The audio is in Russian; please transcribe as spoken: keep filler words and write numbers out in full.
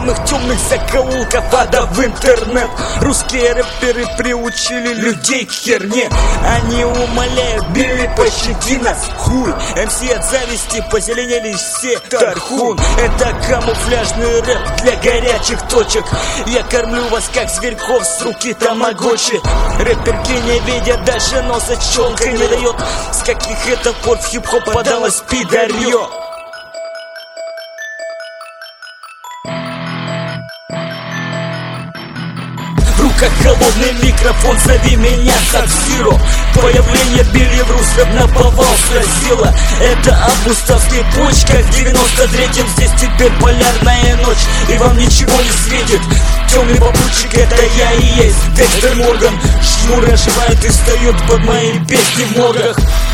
самых темных закоулков ада в интернет. Русские рэперы приучили людей к херне. Они умоляют: Билли, пощади нас, хуй. эм си от зависти позеленели все, тархун. Это камуфляжный рэп для горячих точек. Я кормлю вас как зверьков с руки тамагочи. Рэперки не видят, даже носа челка не дает. С каких это пор в хип-хоп подалось пидорье? В руках холодный микрофон, зови меня Саб-Зиро. Появление Билли в Русов наповал сразило. Это августовские почки. В девяносто третьем здесь теперь полярная ночь, и вам ничего не светит. Темный попутчик — это я и есть Декстер Морган. Шнуры оживает и встает под мои песни в моргах.